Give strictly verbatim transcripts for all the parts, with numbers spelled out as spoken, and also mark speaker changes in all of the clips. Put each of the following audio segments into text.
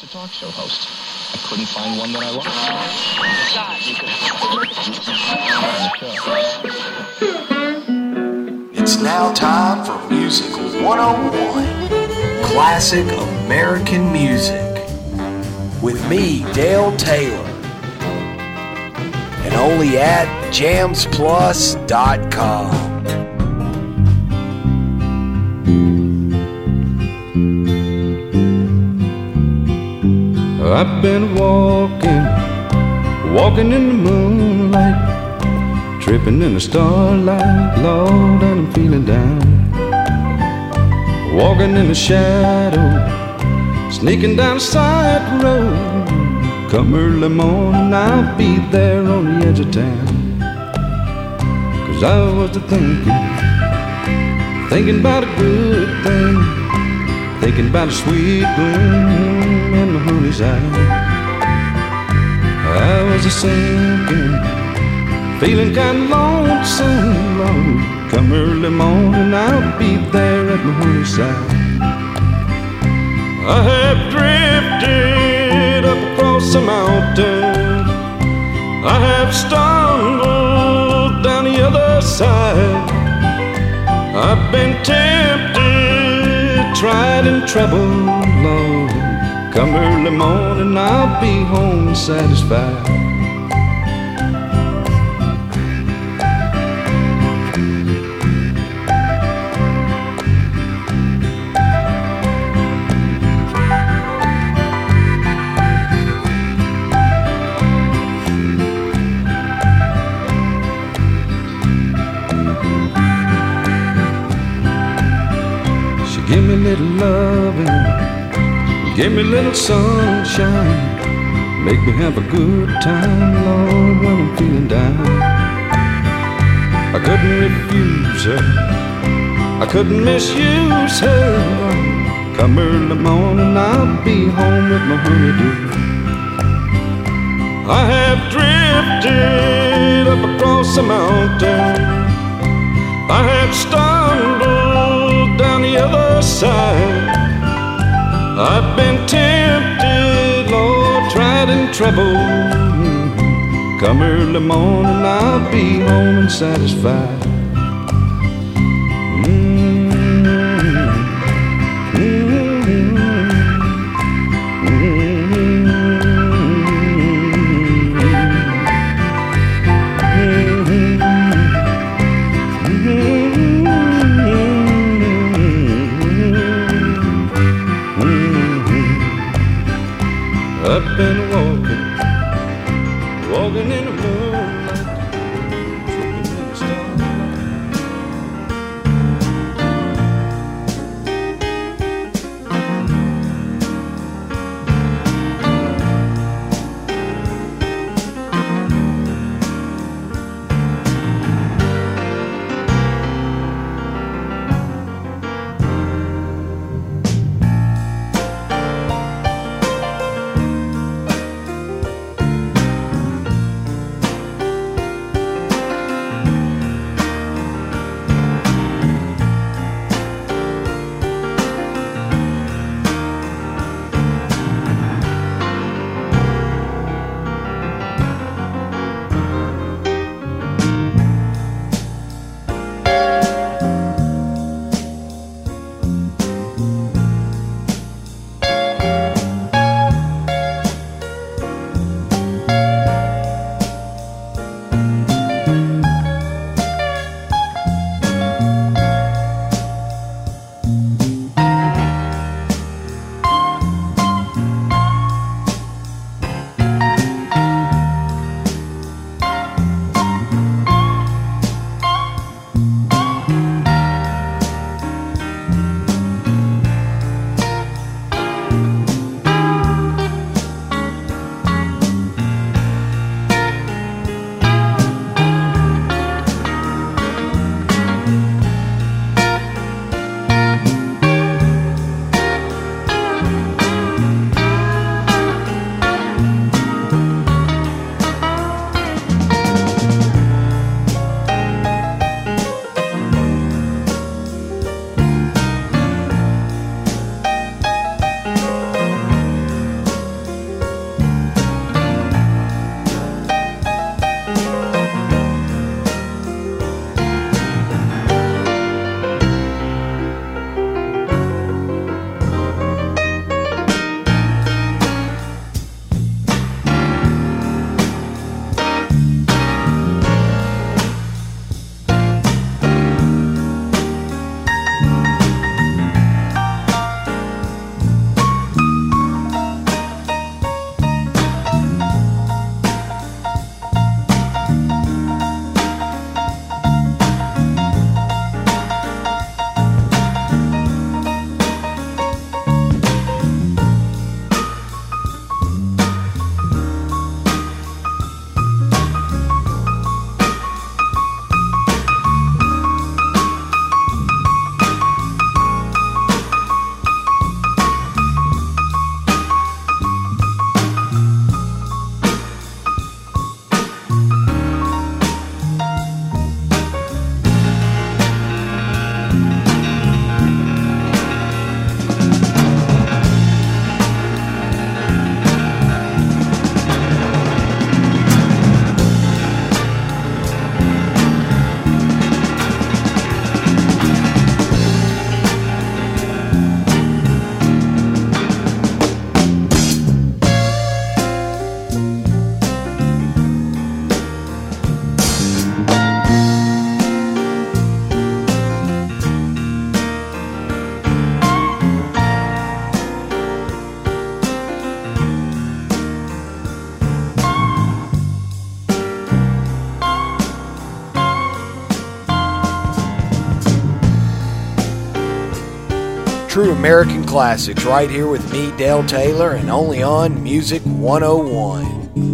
Speaker 1: talk show host. I couldn't find one that I liked.
Speaker 2: It's now time for Music one oh one, Classic American Music, with me, Dale Taylor, and only at jams plus dot com.
Speaker 3: I've been walking, walking in the moonlight, tripping in the starlight, Lord, and I'm feeling down. Walking in the shadow, sneaking down a side road. Come early morning, I'll be there on the edge of town. Cause I was a thinking, thinking about a good thing, thinking about a sweet bloom in my honey's eye. I was a sinking, feeling kind of lonesome, Lord. Come early morning, I'll be there at my honey's side. I have drifted up across the mountain, I have stumbled down the other side. I've been tempted, tried and troubled, Lord. Come early morning, I'll be home satisfied. She give me a little loving, give me a little sunshine, make me have a good time, Lord, when I'm feeling down. I couldn't refuse her, I couldn't misuse her, Lord. Come early morning, I'll be home with my honeydew. I have drifted up across the mountain, I have stumbled down the other side. I've been tempted, Lord, tried and troubled. Come early morning, I'll be home and satisfied. I've been walking, walking in the moonlight, tripping in the
Speaker 2: true American classics right here with me, Dale Taylor, and only on Music one oh one.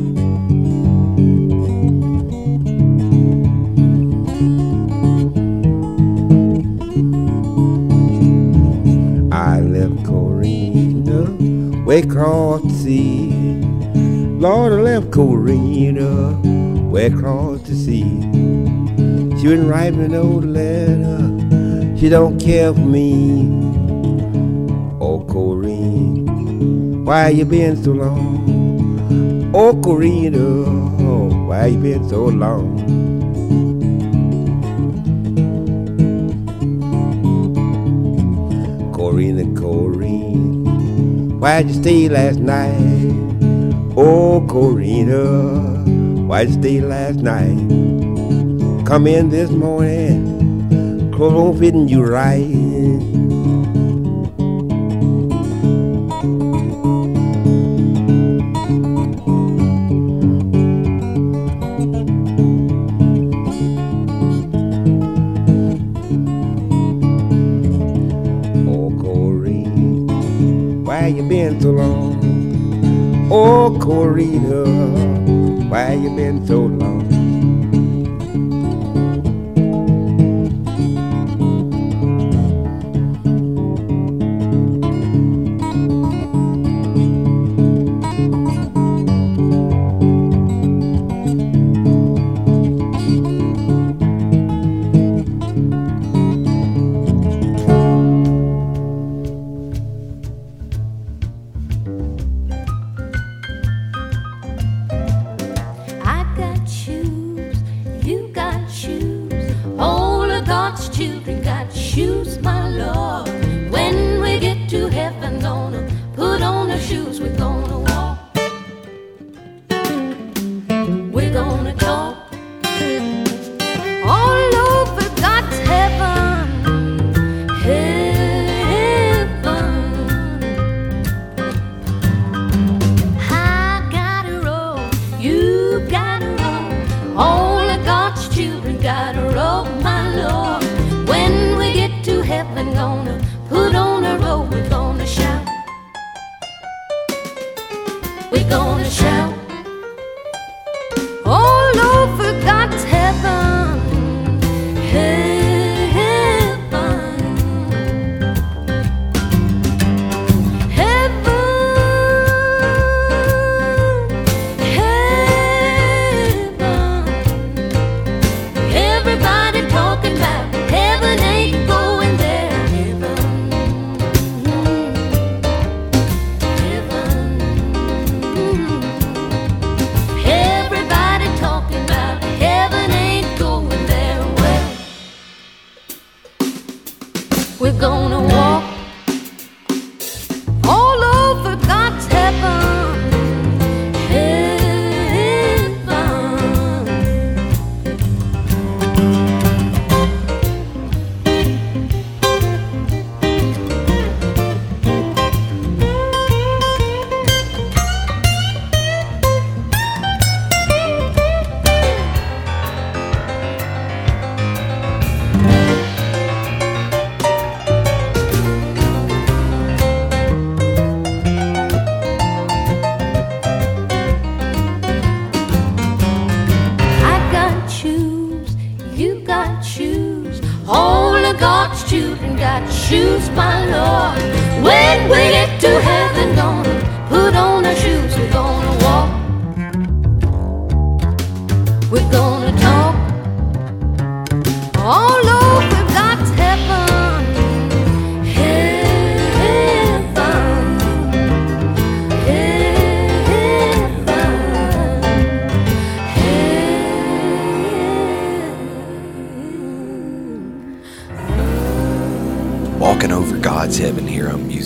Speaker 4: I left Corina way across the sea. Lord, I left Corina way across the sea. She wouldn't write me no letter. She don't care for me. Oh, Corina, why you been so long? Oh, Corina, oh, why you been so long? Corina, Corina, why'd you stay last night? Oh, Corina, why'd you stay last night? Come in this morning, clothes won't fitting you right. Oh, Corina, why you been so long? Oh, Corina, why you been so long?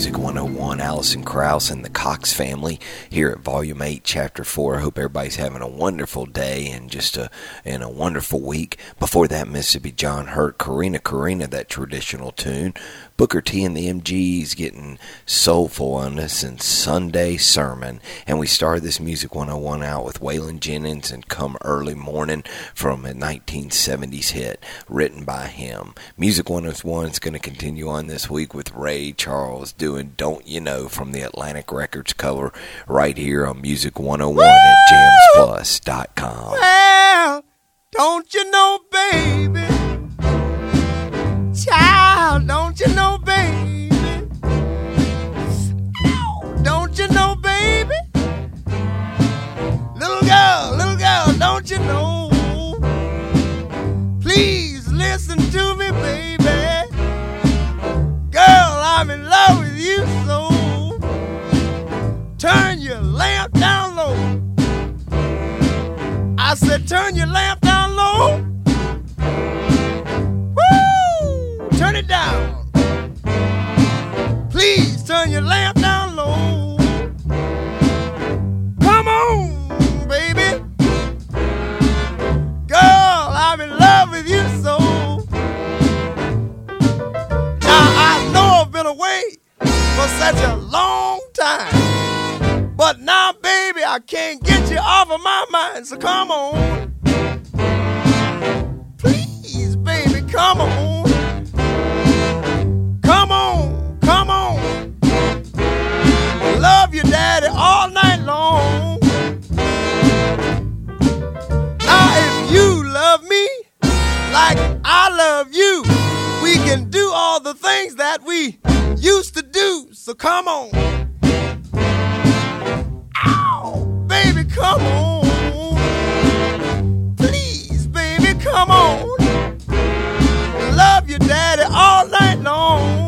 Speaker 2: Music one oh one, Alison Krauss and the Cox Family here at Volume eight, Chapter four. I hope everybody's having a wonderful day and just a, and a wonderful week. Before that, Mississippi John Hurt, Karina Karina, that traditional tune. Booker T and the M Gs getting soulful on us in Sunday Sermon. And we started this Music one oh one out with Waylon Jennings and Come Early Morning from a nineteen seventies hit written by him. Music one oh one is going to continue on this week with Ray Charles doing Don't You Know from the Atlantic Records cover right here on Music one oh one Woo! At jams plus dot com.
Speaker 5: Well, don't you know, baby? Child, don't you know, baby? Ow, don't you know, baby? Little girl, little girl, don't you know? Please listen to me, baby. Girl, I'm in love with you, so turn your lamp down low. I said turn your lamp down low. Turn it down. Please turn your lamp down low. Come on, baby. Girl, I'm in love with you so. Now I know I've been away for such a long time, but now, baby, I can't get you off of my mind. So come on. Please, baby, come on. Come on, come on. Love your daddy all night long. Now if you love me like I love you, we can do all the things that we used to do. So come on. Ow, baby, come on. Please, baby, come on. Love your daddy all night long.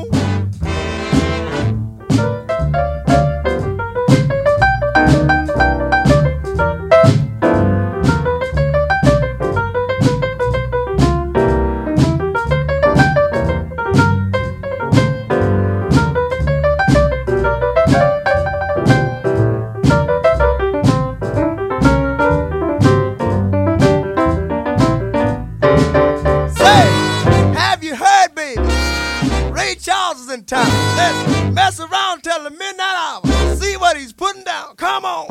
Speaker 5: In town. Let's mess around till the midnight hour. See what he's putting down. Come on.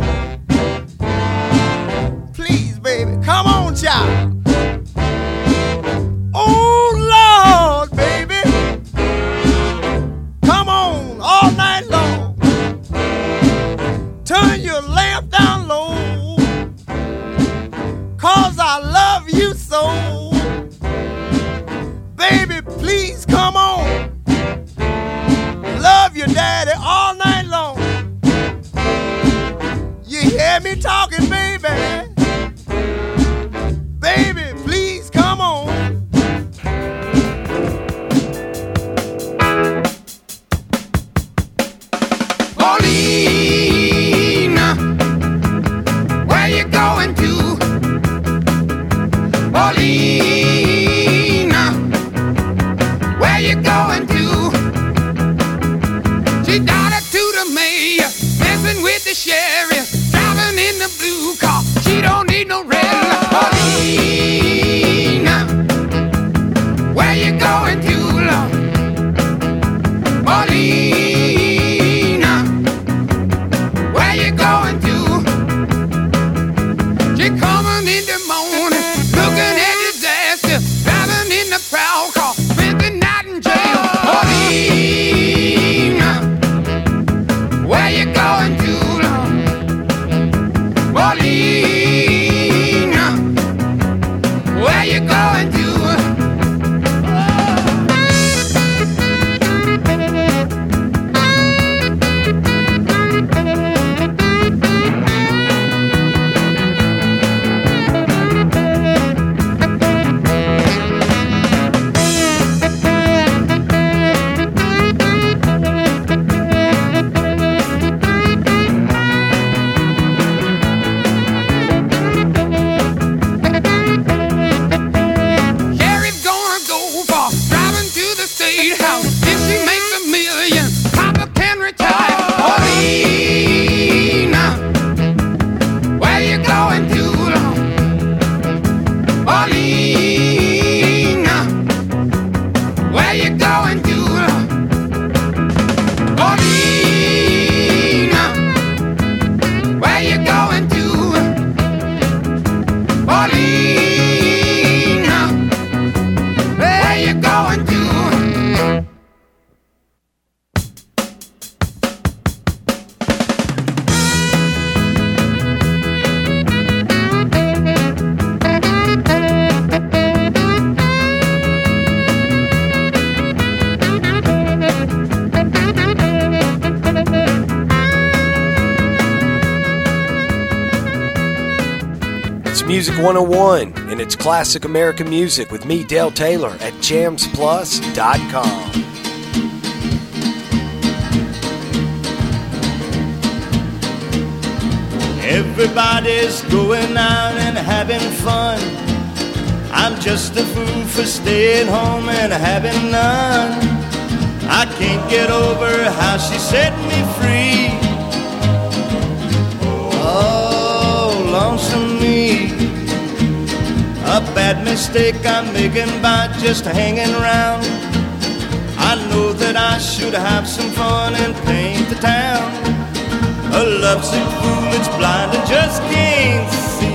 Speaker 5: Please, baby. Come on, child. Oh, Lord, baby. Come on all night long. Turn your lamp down low. Cause I love you so. Baby, please come on. Love your daddy all night long. You hear me talking, baby? Baby, please come on. Paulina, where you going to? Paulina, where you going to? She daughter to the mayor, messing with the sheriff, driving in the blue car. She don't need no red light. Paulina, where you going to, Lord? Paulina, where you going to? She coming in the morning, looking at disaster, driving in the proud car, spent the night in jail. Paulina, where you going to, Lord?
Speaker 6: Where you going to? Paulina, where you going to?
Speaker 2: Music one oh one, and it's classic American music with me, Dale Taylor, at jams plus dot com.
Speaker 7: Everybody's going out and having fun. I'm just a fool for staying home and having none. I can't get over how she set me free. Oh, lonesome me. A bad mistake I'm making by just hanging around. I know that I should have some fun and paint the town. A lovesick fool that's blind and just can't see.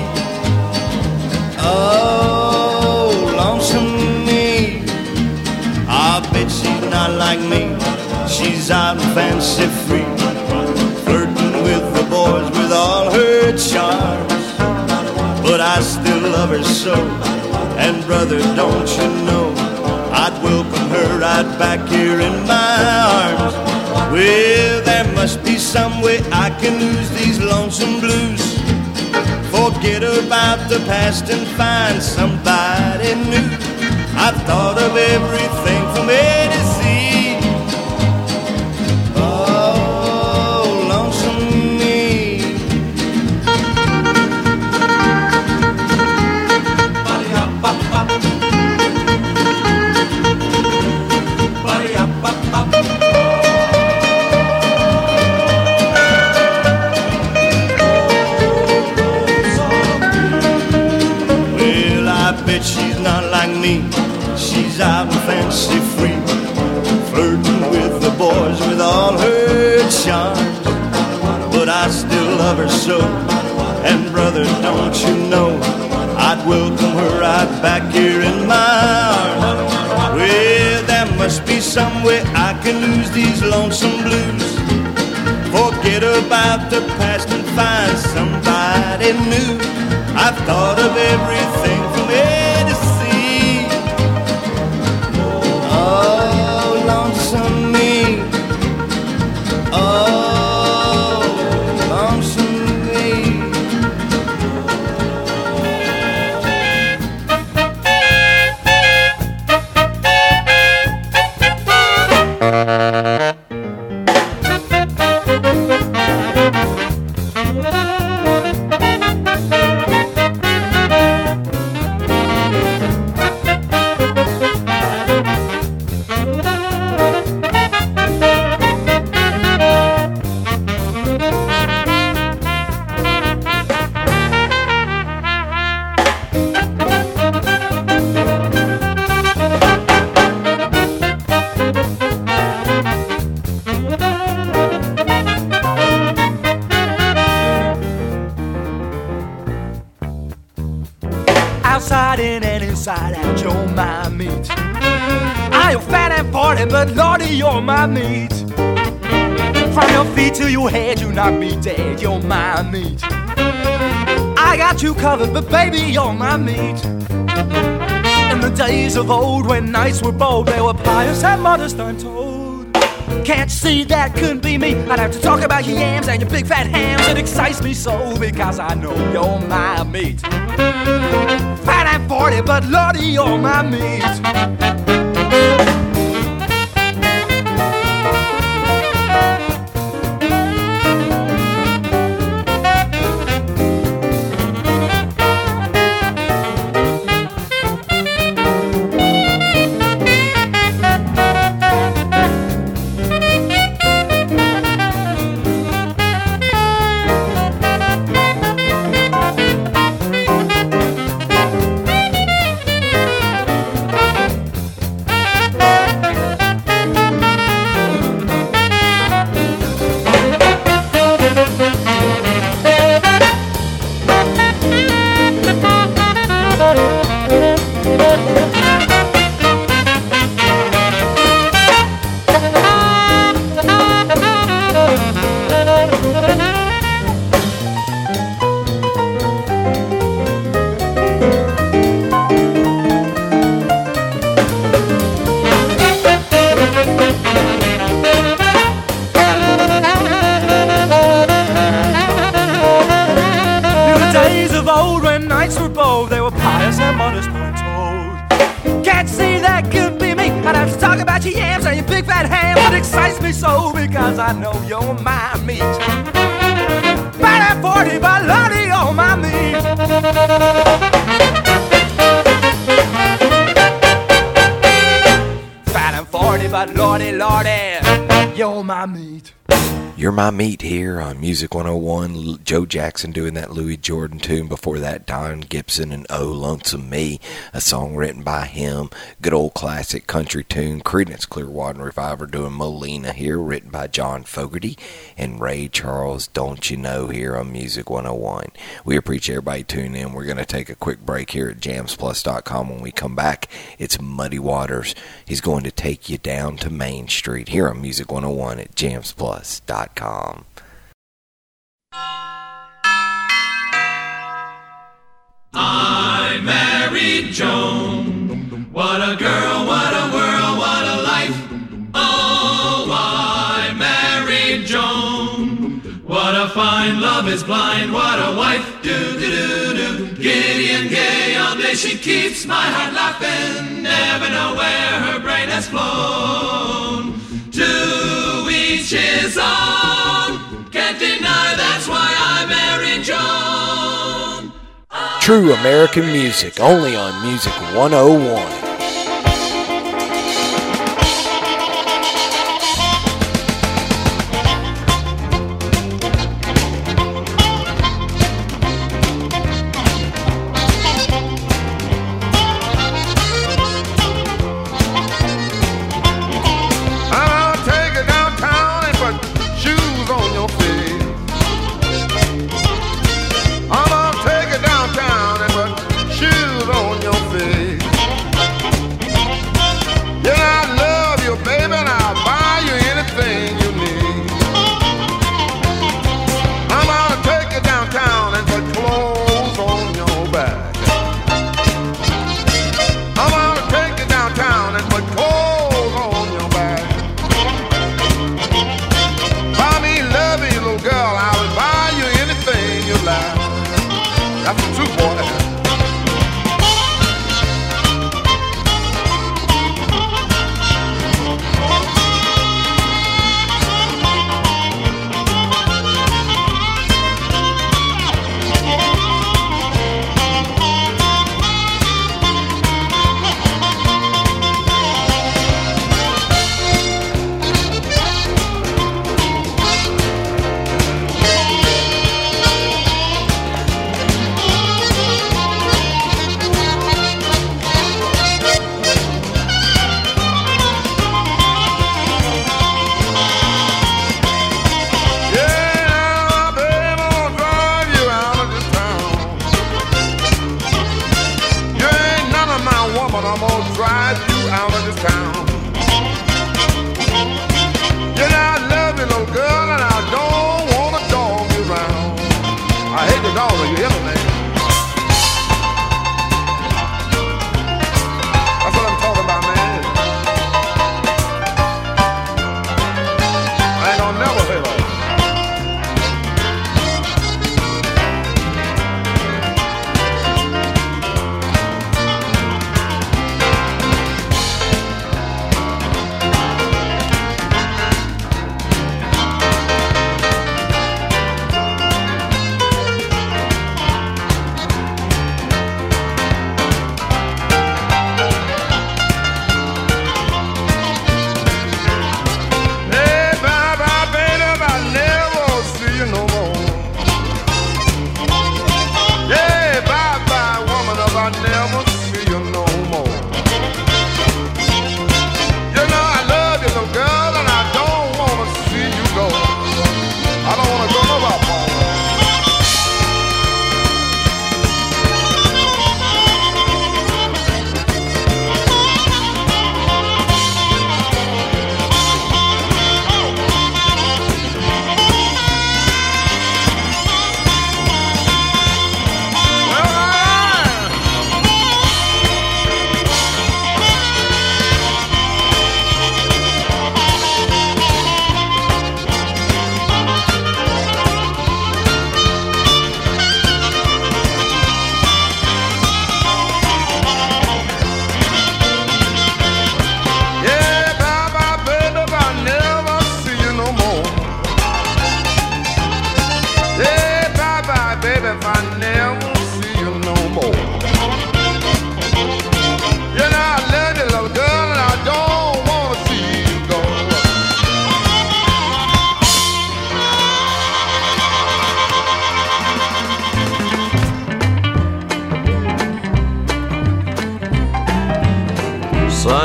Speaker 7: Oh, lonesome me. I bet she's not like me. She's out and fancy free, flirting with the boys with all her charms. But I still love her so, and brother, don't you know, I'd welcome her right back here in my arms. Well, there must be some way I can lose these lonesome blues, forget about the past and find somebody new. I've thought of everything from A to Z. Oh, lonesome me. She's not like me. She's out and fancy free, flirting with the boys with all her charms. But I still love her so, and brother, don't you know, I'd welcome her right back here in my arms. Well, there must be some way I can lose these lonesome blues, forget about the past and find somebody new. I've thought of everything from A to Z. Oh, lonesome me. Oh, lonesome me.
Speaker 8: Outside in and inside out, you're my meat. I am fat and forty, but Lordy, you're my meat. From your feet to your head, you knock me dead, you're my meat. I got you covered, but baby, you're my meat. In the days of old, when nights were bold, they were pious and modest, I'm told. Can't you see that couldn't be me? I'd have to talk about your yams and your big fat hams. It excites me so because I know you're my meat. Fat and forty, but Lordy, you're my meat. old when nights were bold. They were pious and modest, point told. Can't see that could be me. I'd have to talk about your yams and your big fat ham. It excites me so because I know you're my meat. Fat and forty, but Lordy, you're my meat. Fat and forty, but Lordy, Lordy, you're my meat.
Speaker 2: You're My Meat here on Music one oh one. Joe Jackson doing that Louis Jordan tune. Before that, Don Gibson and Oh Lonesome Me, a song written by him. Good old classic country tune. Creedence Clearwater Revival doing Molina here, written by John Fogerty and Ray Charles. Don't You Know here on Music one oh one. We appreciate everybody tuning in. We're going to take a quick break here at jams plus dot com. When we come back, it's Muddy Waters. He's going to take you down to Main Street here on Music one oh one at jams plus dot com.
Speaker 9: I married Joan. What a girl, what a world, what a life. Oh, I married Joan. What a fine love is blind, what a wife. Do, do, do, do. Giddy and gay, all day she keeps my heart laughing. Never know where her brain has flown. To each his own. Can't deny that's why I married Joan.
Speaker 2: True American music, only on Music one oh one.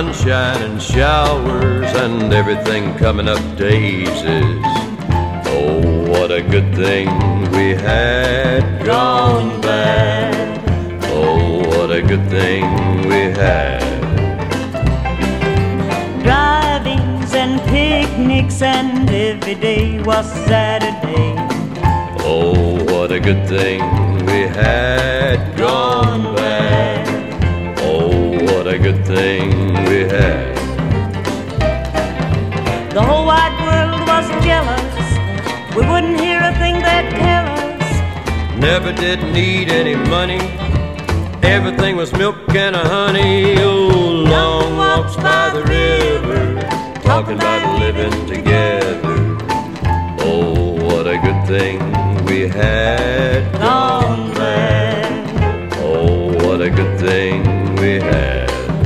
Speaker 3: sunshine and showers and everything coming up daisies. Oh, what a good thing we had gone bad. Oh, what a good thing we had.
Speaker 10: Drivings and picnics and every day was Saturday.
Speaker 3: Oh, what a good thing we had gone bad. Oh, what a good thing we had.
Speaker 10: The whole wide world was jealous. We wouldn't hear a thing they'd tell us.
Speaker 3: Never did need any money. Everything was milk and a honey. Oh, long walks by the river, talking about living together. Oh, what a good thing we had gone bad. Oh, what a good thing we had.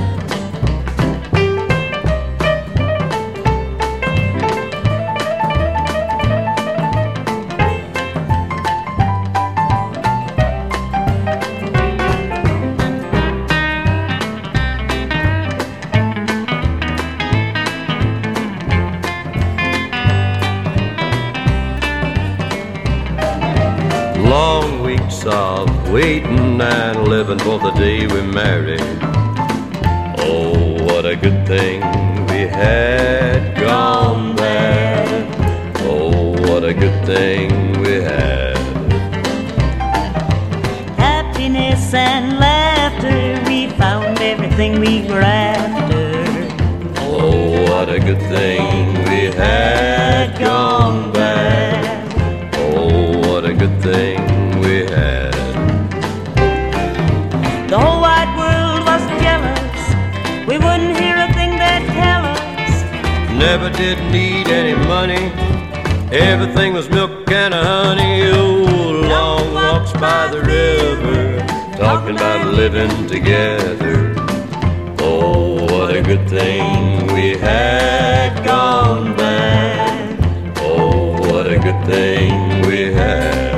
Speaker 3: Long weeks of waiting and living for the day we married. Oh, what a good thing we had gone bad. Oh, what a good thing we had.
Speaker 10: Happiness and laughter, we found everything we were after.
Speaker 3: Oh, what a good thing we had gone bad. Oh, what a good thing we had.
Speaker 10: The whole wide world was jealous. We wouldn't hear a thing they'd tell us.
Speaker 3: Never did need any money. Everything was milk and a honey. Oh, long walks by the river, talking about living together. Oh, what a good thing we had gone bad. Oh, what a good thing we had.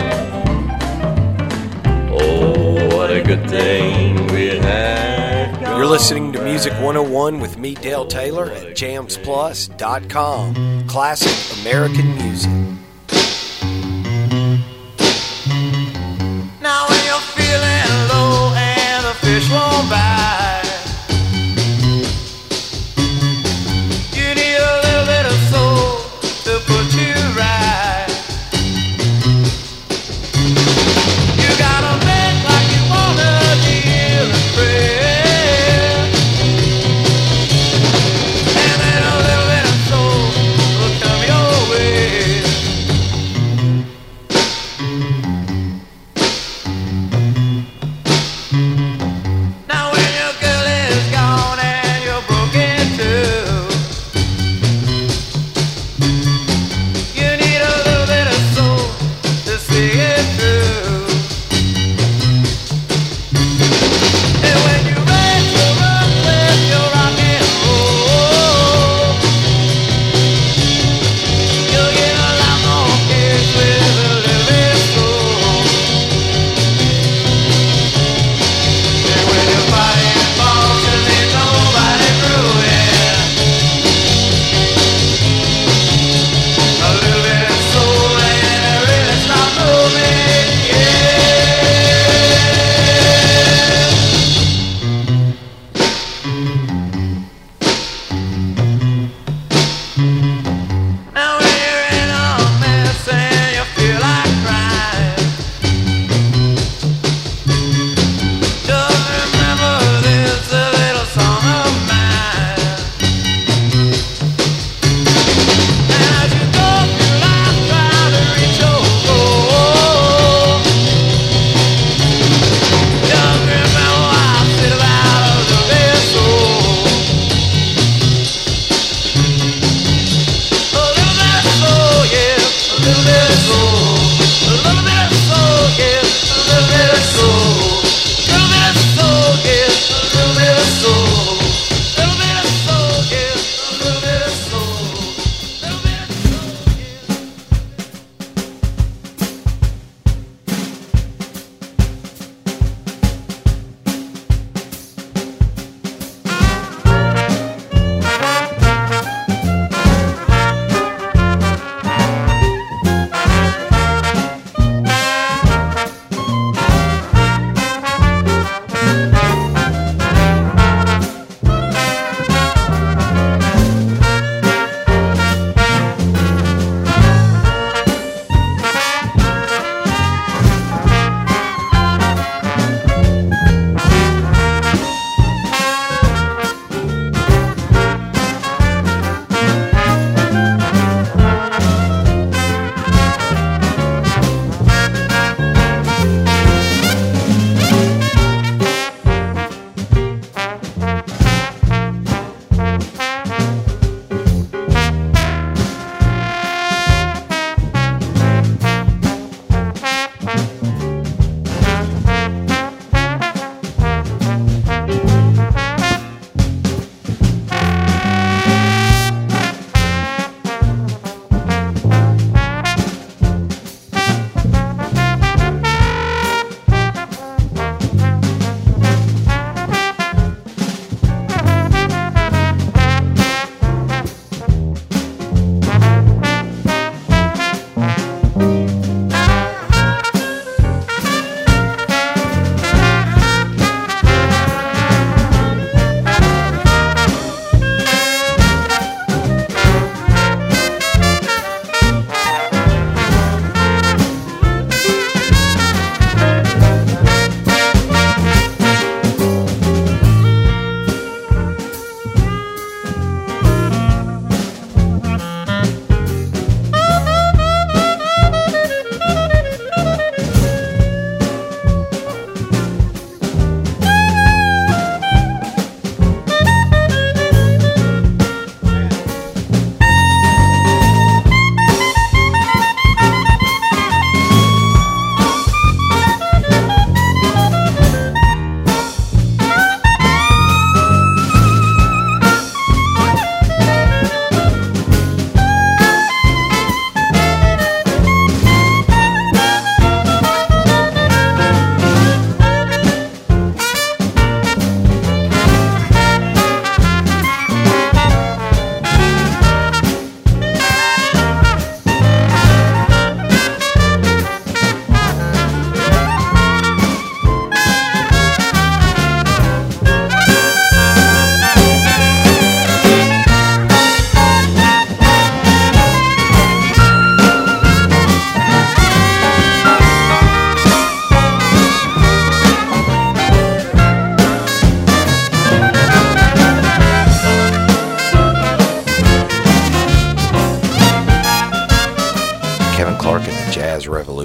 Speaker 3: Oh, what a good thing we had.
Speaker 2: You're listening to Music one oh one with me, Dale Taylor, at jams plus dot com. Classic American music.
Speaker 8: Now when you're feeling low and the fish won't bite, you need a little bit of soul to put you right. You gotta make like you wanna kneel and pray, and then a little bit of soul will come your way.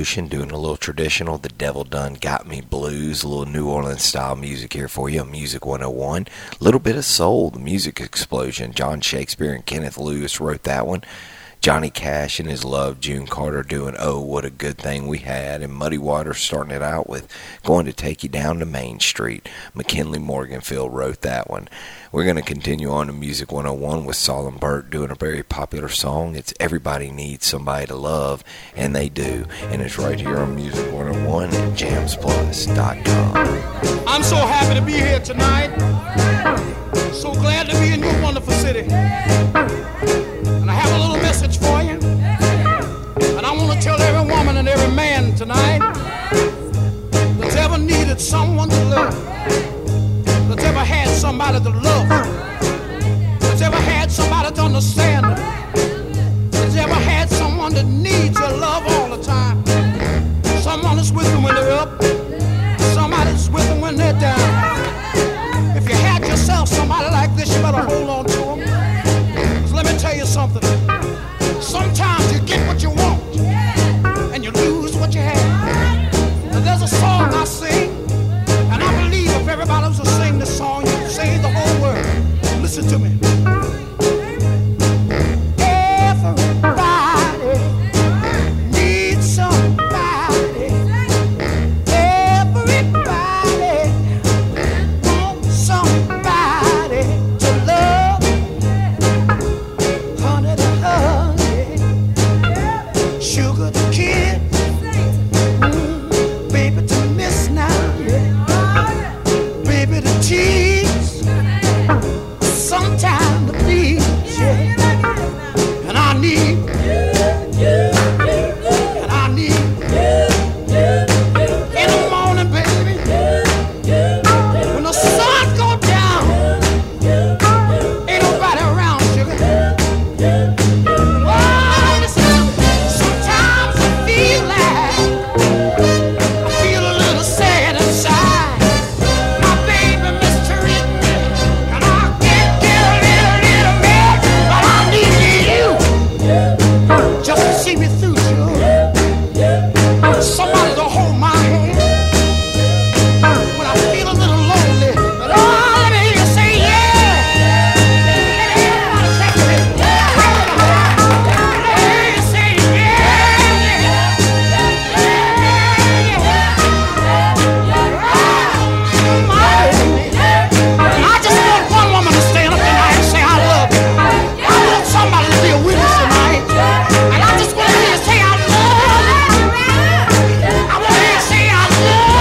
Speaker 2: Ocean doing a little traditional. The Devil Done Got Me Blues, a little New Orleans style music here for you on Music one oh one. A little bit of soul, The Music Explosion. John Shakespeare and Kenneth Lewis wrote that one. Johnny Cash and his love, June Carter, doing Oh, What a Good Thing We Had. And Muddy Waters starting it out with Going to Take You Down to Main Street. McKinley Morganfield wrote that one. We're going to continue on to Music one oh one with Saul and Bert doing a very popular song. It's Everybody Needs Somebody to Love, and they do. And it's right here on Music one oh one at jams plus dot com.
Speaker 11: I'm so happy to be here tonight. So glad to be in your wonderful city. And I have a little message for you. And I want to tell every woman and every man tonight that's ever needed someone to love, that's ever had somebody to love, that's ever had somebody to understand, that's ever had someone that needs your love all the time. Someone that's with them when they're up, somebody that's with them when they're down. If you had yourself somebody like this, you better hold on to them. 'Cause let me tell you something. Sometimes you get what you want, and you lose what you have. And there's a song I sing, and I believe if everybody was to sing this song, you'd save the whole world. Listen to me. Everybody needs somebody. Everybody wants somebody to love. Honey to honey, sugar to kiss, mm, baby to miss now, baby to tease, sometime to please, yeah. And I need, and I need, in the morning, baby, when the sun go down, ain't nobody around, sugar. Oh, listen, sometimes I feel like I feel a little sad inside. My baby mistreating me, and I can't get a little, little mad, but I need you just to see me through, sugar. Somebody to hold my hand when I feel a little lonely. But oh, let me hear you say yeah. Let me hear everybody say yeah. Let me hear you say yeah. I just want one woman to stand up tonight and say I love you. I want somebody to be a witness tonight. And I just want to hear you say I love you. I want to hear you say I love you.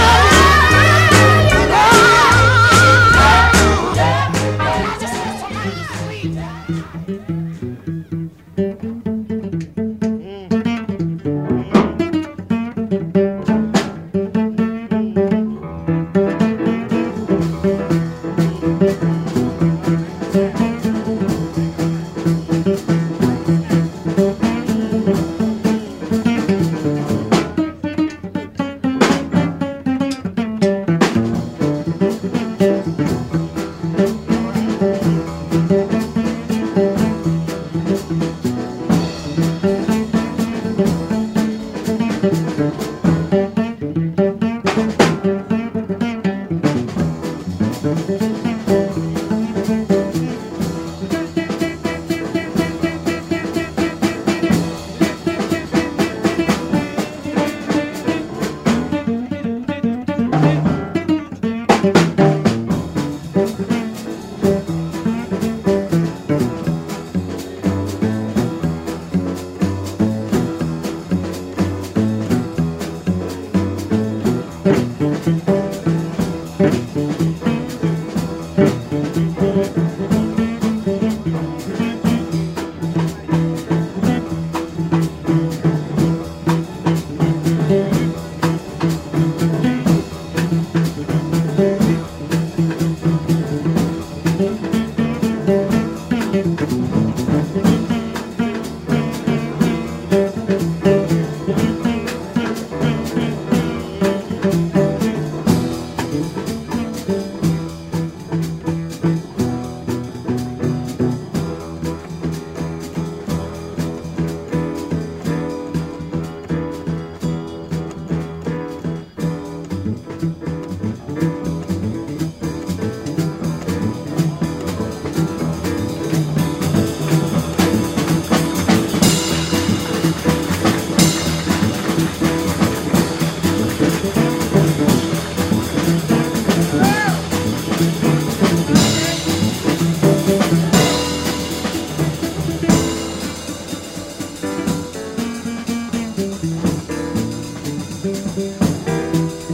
Speaker 11: I just want somebody to speak.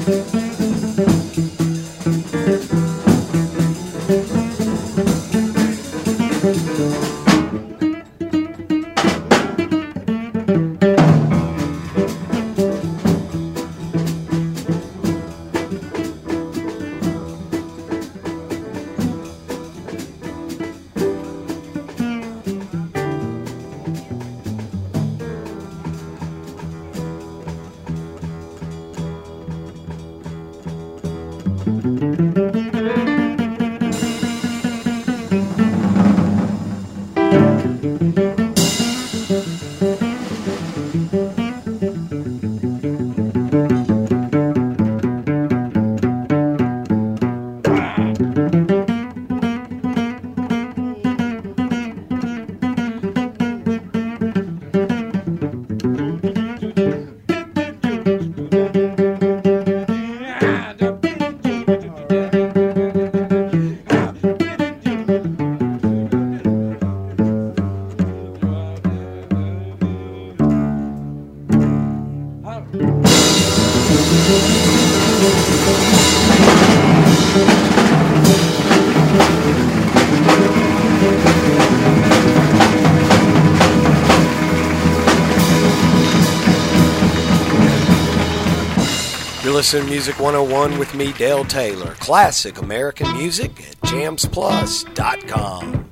Speaker 12: Listen to Music one oh one with me, Dale Taylor. Classic American music at jams plus dot com.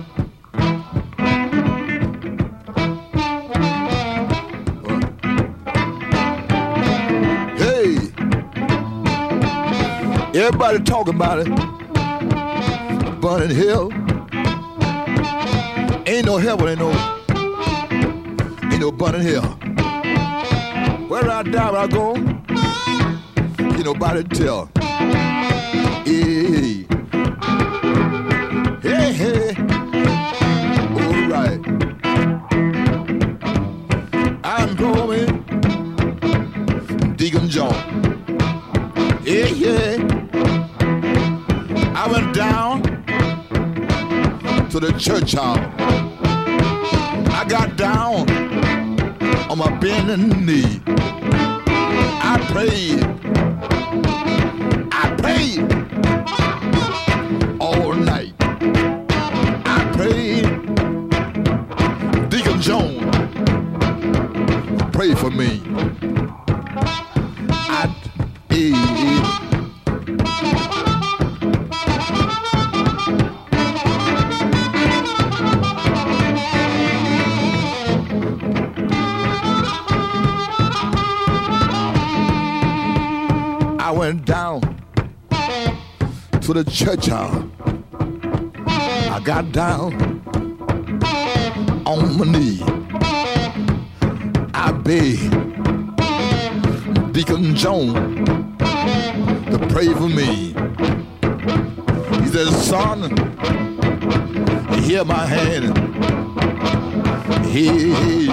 Speaker 13: Hey, everybody talking about it. Burning hell. Ain't no heaven, ain't no, ain't no burning hell. Where I die, where I go. Ain't nobody tell. Hey, hey, hey. All right. I'm going Deacon John. Yeah, yeah. I went down to the church hall. I got down on my bending knee. I prayed. I prayed all night. I prayed. Deacon Jones, pray for me. I prayed. I went down to the church hall. I got down on my knee. I begged Deacon Jones to pray for me. He said, son, hear my hand. Hey,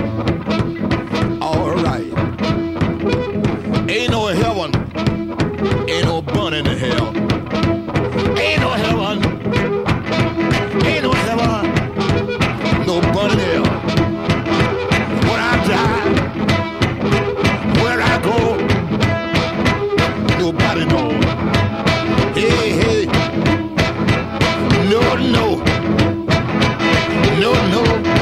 Speaker 13: all right. Ain't no heaven. Ain't no burning in hell. Ain't no heaven. Ain't no heaven. No burning in hell. When I die, where I go, nobody knows. Hey, hey. No, no. No, no.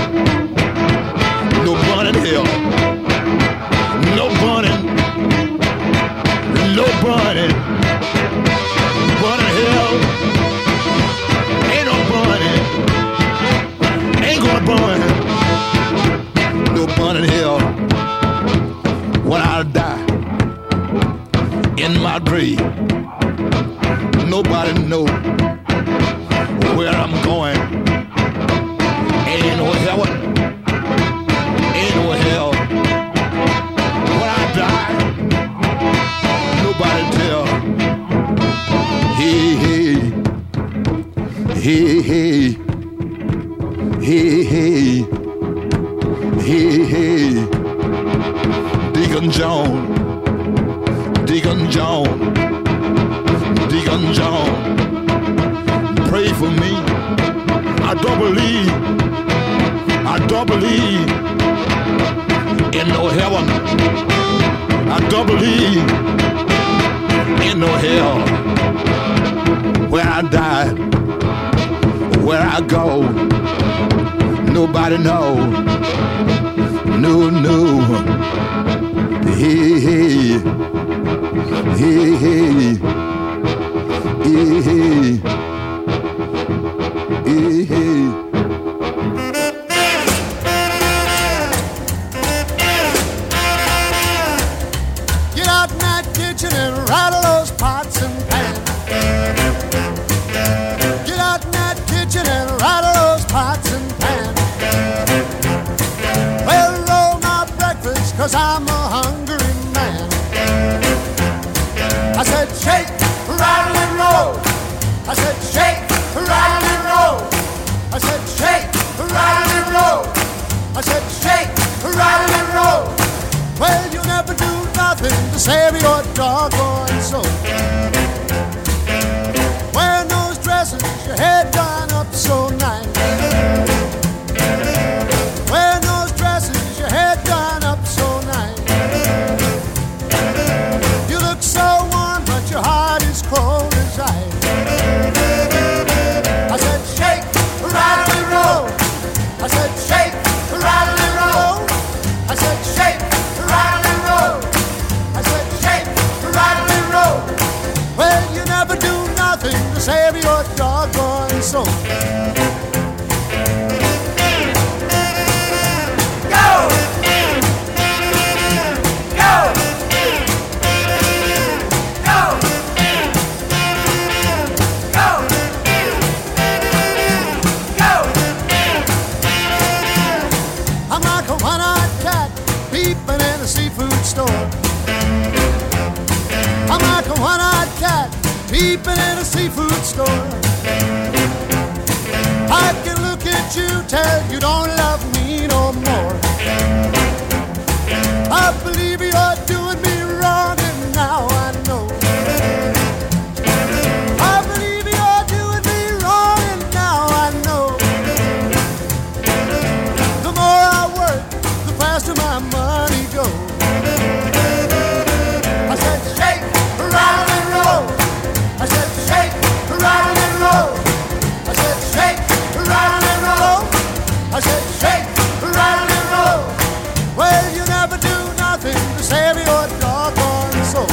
Speaker 13: No burning in hell. No burning. No burning. Burning hell. Ain't no burning. Ain't gonna burn. No burning hell. When I die in my grave, nobody know where I'm going. Ain't no heaven. Ain't no hell. When I die, nobody tell. Hey, hey, hey, hey, hey, hey, hey, hey. Deacon John, Deacon John, Deacon John, pray for me. I don't believe, I don't believe in no heaven. I don't believe Ain't no hell where I die, where I go. Nobody know. No, no. Hey, hey. Hey, hey. Hey, hey. Hey, hey.
Speaker 14: Get out in that kitchen and rattle those pots and pans. Get out in that kitchen and rattle those pots and pans. Well, roll my breakfast, cause I'm a hungry man. I said shake, rattle and roll. I said shake, rattle and roll. I said shake, rattle and roll. I said shake, rattle and roll. Well, you never do nothing to save your doggone soul. Wearing those dresses, your head done up so nice. Wearing those dresses, your head done up so nice. You look so warm, but your heart is cold as ice. I said shake, rattle and roll. I said shake, rattle and roll. I said shake, rattle and roll. I said shake, rattle and roll. Well, you never do nothing to save your doggone soul. Go! Go! Go! Go! Go! I'm like a one-eyed cat peeping in a seafood store. I'm like a one-eyed cat peeping in a seafood store. I can look at you, tell you don't love me no more. I believe you're doing me wrong, and now I know. I believe you're doing me wrong, and now I know. The more I work, the faster my money goes. I said shake, rattle and roll. I said shake, rattle and roll. I said shake, rattle and roll. I said shake, rattle and roll. Well, you never do nothing to save your doggone soul.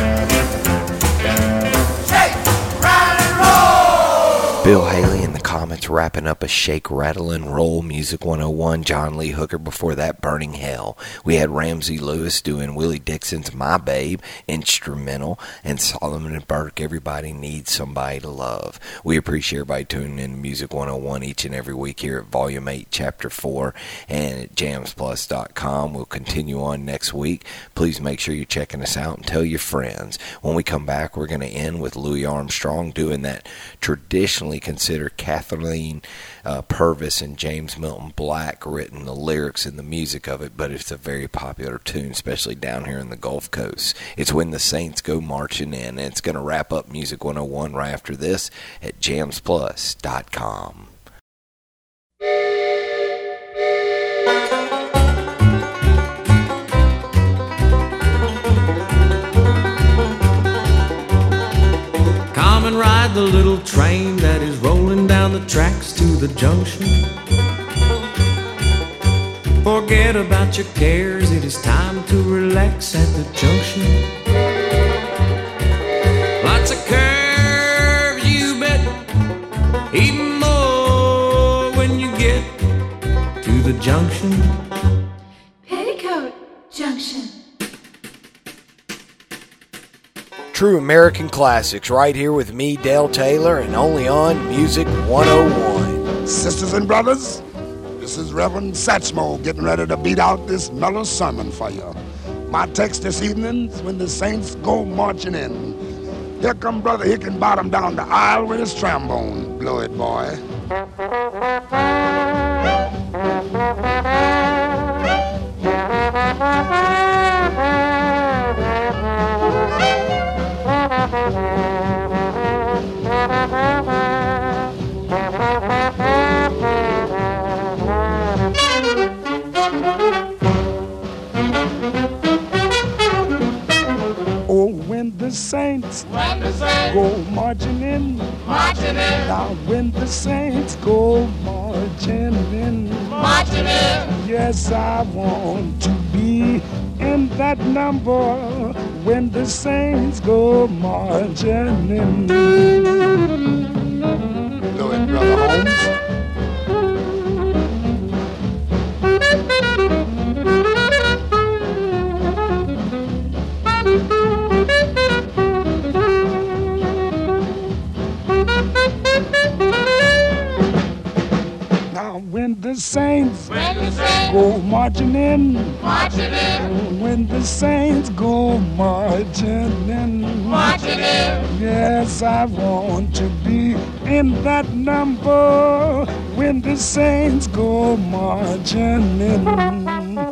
Speaker 14: Shake, rattle and roll.
Speaker 2: Bill Haley and the Comets wrapping up a Shake, Rattle, and Roll Music one oh one. John Lee Hooker before that, Burning Hell. We had Ramsey Lewis doing Willie Dixon's My Babe, instrumental, and Solomon and Burke, Everybody Needs Somebody to Love. We appreciate everybody tuning in to Music one oh one each and every week here at Volume eight, Chapter four, and at jams plus dot com. We'll continue on next week. Please make sure you're checking us out and tell your friends. When we come back, we're going to end with Louis Armstrong doing that traditionally considered Kathleen uh, Purvis and James Milton Black written the lyrics and the music of it, but it's a very popular tune, especially down here in the Gulf Coast. It's When the Saints Go Marching In, and it's going to wrap up Music one oh one right after this at jams plus dot com.
Speaker 15: Come and ride the little train that is rolling down the tracks to the junction. Forget about your cares, it is time to relax at the junction. Lots of curves, you bet, even more when you get to the junction.
Speaker 16: Petticoat Junction.
Speaker 12: True American classics right here with me, Dale Taylor, and only on Music one oh one.
Speaker 17: Sisters and brothers, this is Reverend Satchmo getting ready to beat out this mellow sermon for you. My text this evening is When the Saints Go Marching In. Here come Brother Hickenbottom down the aisle with his trombone. Blow it, boy. Oh, when
Speaker 18: when the saints,
Speaker 14: when the saints
Speaker 18: go marching in,
Speaker 14: marching in,
Speaker 18: now when the saints go marching in,
Speaker 14: marching in.
Speaker 18: Yes, I want to be in that number when the saints go marching in.
Speaker 17: Do it, Brother Holmes.
Speaker 18: Now when the saints,
Speaker 14: when the saints
Speaker 18: go marching in,
Speaker 14: marching in,
Speaker 18: when the saints go marching in,
Speaker 14: marching in.
Speaker 18: Yes, I want to be in that number when the saints go marching in.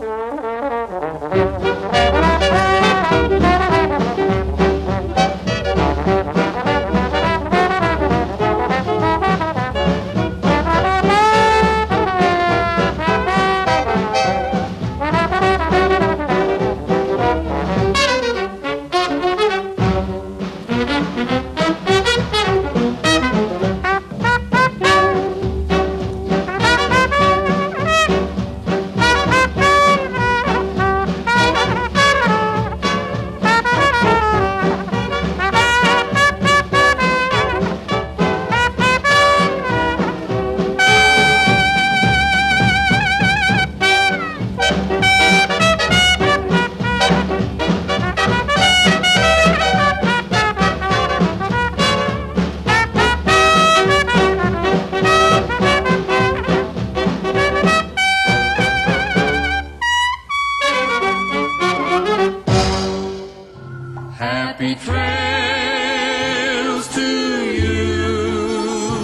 Speaker 15: Happy trails to you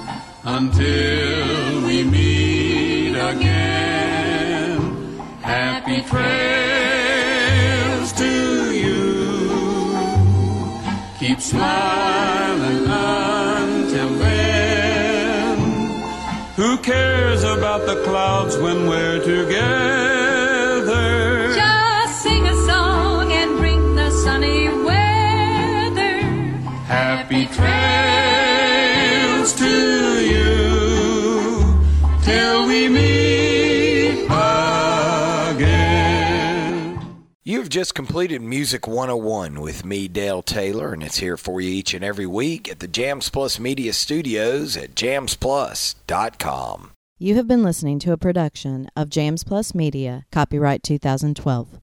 Speaker 15: until we meet again. Happy trails to you. Keep smiling until then. Who cares about the clouds when we're together?
Speaker 16: Just sing a song and bring the sunny weather.
Speaker 15: Happy trails to you till we meet again.
Speaker 12: You've just completed Music one oh one with me, Dale Taylor, and it's here for you each and every week at the Jams Plus Media Studios at jams plus dot com.
Speaker 19: You have been listening to a production of Jams Plus Media, copyright two thousand twelve.